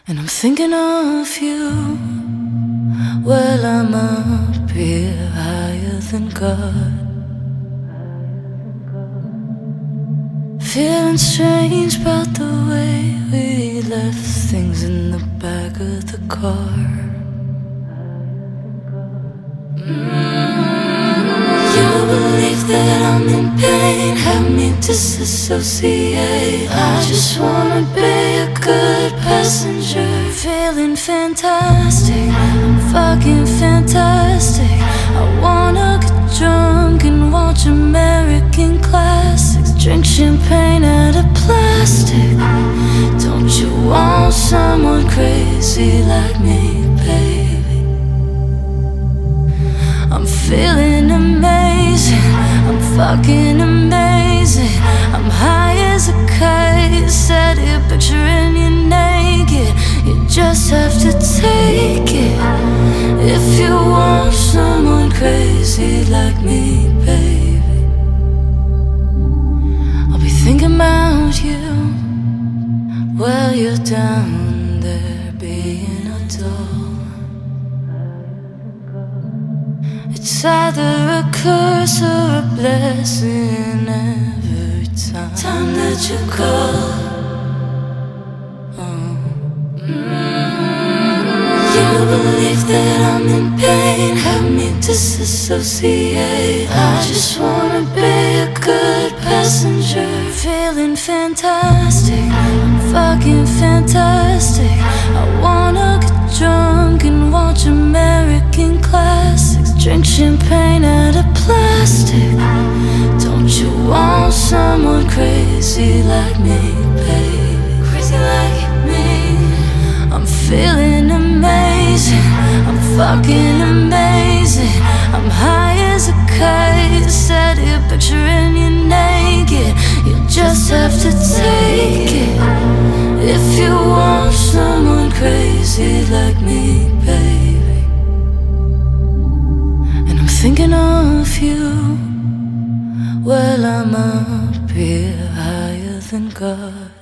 And I'm thinking of you. Well, I'm up here higher than God, feeling strange about the way we left things in the back of the car. You believe that I'm in pain, help me disassociate. I just wanna be a good passenger. Feeling fantastic, I'm fucking fantastic. I wanna get drunk and watch American classics, drink champagne out of plastic. Don't you want someone crazy like me, baby? I'm feeling amazing, I'm fucking amazing. I'm high as a kite, sat here picturing you naked. You just have to take it if you want someone crazy like me, baby. I'll be thinking about you while you're down there being a doll. It's either a curse or a blessing every time that you call. You believe that I'm in pain, help me disassociate. I just wanna be a good passenger. Feeling fantastic, I'm fucking fantastic. I wanna get drunk and watch American classics, drink champagne out of plastic. Don't you want someone crazy like me, baby? Crazy like me. I'm feeling amazing, I'm fucking amazing. I'm high as a kite, sat here picturing you naked. You just have to take it if you want someone crazy like me, baby. And I'm thinking of you. Well, I'm up here higher than God.